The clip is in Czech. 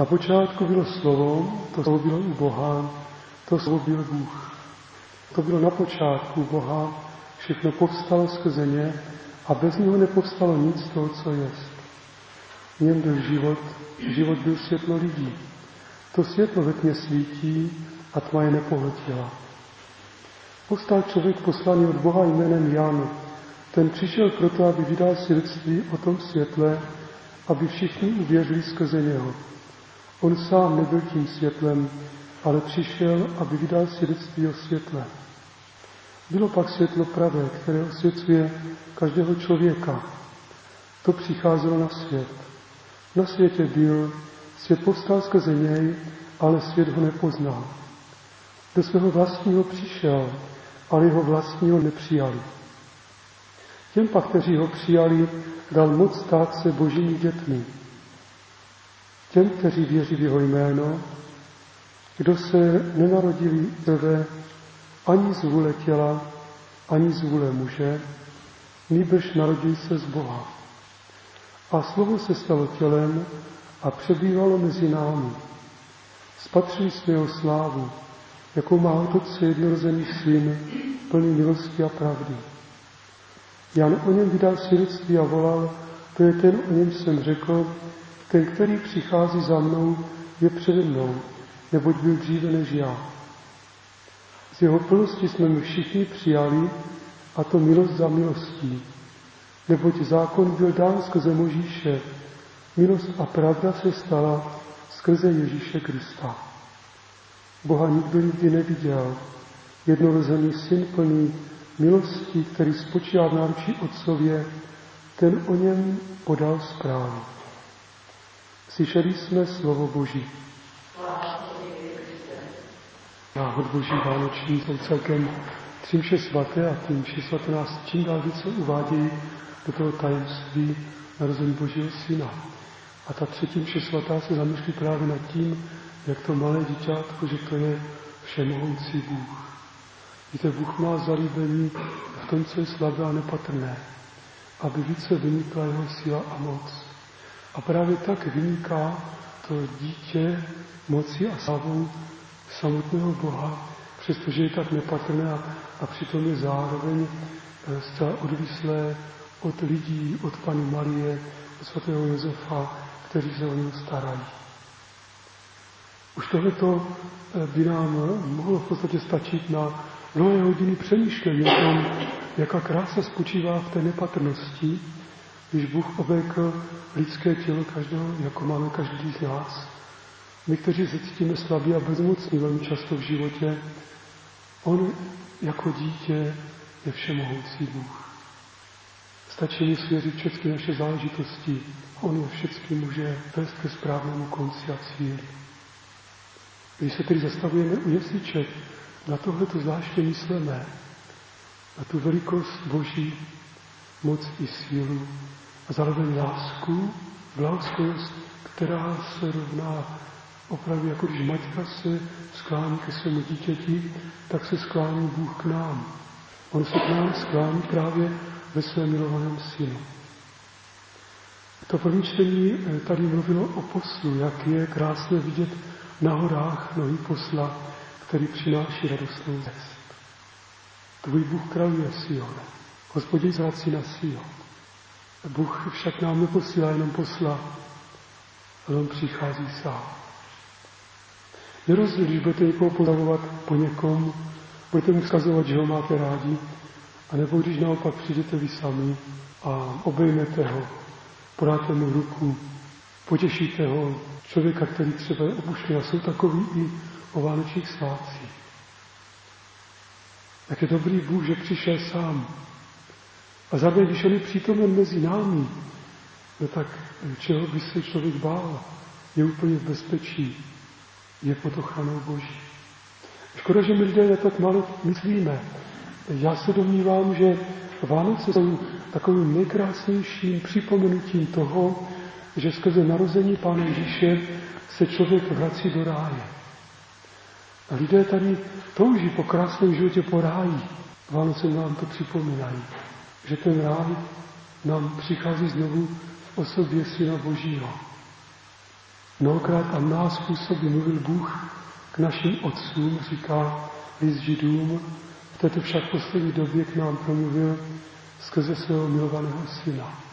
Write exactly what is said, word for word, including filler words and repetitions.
Na počátku bylo slovo, to slovo bylo u Boha, to slovo byl Bůh. To bylo na počátku Boha, všechno povstalo skrze ně a bez něho nepovstalo nic z toho, co jest. V něm byl život, život byl světlo lidí. To světlo ve tmě svítí a tma je nepohltila. Povstal člověk poslaný od Boha jménem Jan. Ten přišel proto, aby vydal svědectví o tom světle, aby všichni uvěřili skrze něho. On sám nebyl tím světlem, ale přišel, aby vydal svědectví o světle. Bylo pak světlo pravé, které osvěcuje každého člověka. To přicházelo na svět. Na světě byl, svět povstal skrze něj, ale svět ho nepoznal. Do svého vlastního přišel, ale jeho vlastního nepřijali. Těm pak, kteří ho přijali, dal moc stát se božími dětmi. Těm, kteří věří v jeho jméno, kdo se nenarodili prvé ani z vůle těla, ani z vůle muže, nýbrž narodili se z Boha. A slovo se stalo tělem a přebývalo mezi námi. Spatřili jsme jeho slávu, jakou má Otce jednorozený syn, plný milosti a pravdy. Jan o něm vydal svědectví a volal, to je ten, o něm jsem řekl, ten, který přichází za mnou, je přede mnou, neboť byl dříve než já. Z jeho plnosti jsme my všichni přijali, a to milost za milostí, neboť zákon byl dán skrze Možíše, milost a pravda se stala skrze Ježíše Krista. Boha nikdo nikdy neviděl, jednorozený syn plný milostí, který spočívá v náručí Otcově, ten o něm podal zprávu. Slyšeli jsme slovo Boží. Náhod Boží vánoční jsou celkem tři mše svaté a ty mše svaté nás čím dál více uvádějí do toho tajemství narození Božího syna. A ta třetí mše svatá se zamýšlí právě nad tím, jak to malé děťátko, že to je všemohoucí Bůh. Víte, Bůh má zalíbení v tom, co je slabé a nepatrné, aby více vynikla jeho síla a moc. A právě tak vyniká to dítě moci a slávou samotného Boha, přestože je tak nepatrné a, a přitom je zároveň zcela odvislé od lidí, od Panny Marie, od svatého Josefa, kteří se o něj starají. Už tohleto by nám mohlo v podstatě stačit na mnohé hodiny přemýšlení o tom, jaká krása spočívá v té nepatrnosti, když Bůh oblékl lidské tělo každého, jako máme každý z nás. My, kteří se cítíme slabí a bezmocní velmi často v životě, on jako dítě je všemohoucí Bůh. Stačí mu svěřit všechny naše záležitosti. On je všechny může vést ke správnému konci a cíli. Když se tedy zastavujeme u jesliček, na tohle to zvláště myslíme, na tu velikost Boží, moc i sílu a zároveň lásku, blahosklonost, která se rovná opravdu, jako když matka se sklání ke svému dítěti, tak se sklání Bůh k nám. On se k nám sklání právě ve svém milovaném synu. To první čtení tady mluvilo o poslu, jak je krásné vidět na horách nohy posla, který přináší radostnou zvěst. Tvůj Bůh králuje Sione, Hospodin zrací na Sion. Bůh však nám neposílá jenom posla, ale on přichází sám. Je rozdíl, když budete někoho pozdravovat po někom, budete mu vzkazovat, že ho máte rádi, anebo když naopak přijdete vy sami a obejmete ho, podáte mu ruku, potěšíte ho, člověka, který třeba je opuštěný, a jsou takový i o vánočních svátcích. Jak je dobrý Bůh, že přišel sám. A zároveň, když on je přítomen mezi námi, no tak čeho by se člověk bál? Je úplně v bezpečí, je pod ochranou Boží. Škoda, že my lidé na tak málo myslíme. Já se domnívám, že Vánoce jsou takovým nejkrásnějším připomenutím toho, že skrze narození Pána Ježíše se člověk vrací do ráje. A lidé tady touží po krásném životě po ráji. Vánoce nám to připomínají, že ten ráj nám přichází znovu v osobě Syna Božího. Mnohokrát a mnoha způsoby mluvil Bůh k našim otcům, říká list Židům, v této však poslední době k nám promluvil skrze svého milovaného syna.